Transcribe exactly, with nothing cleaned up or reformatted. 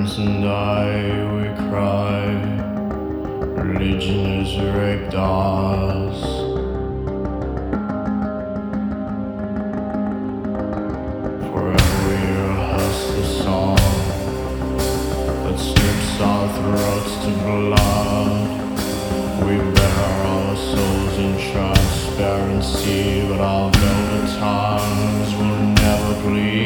parents and I, we cry. Religion has raped us. Forever we rehearse the song that strips our throats to blood. We bear our souls in transparency, but our velvet tongues will never bleed.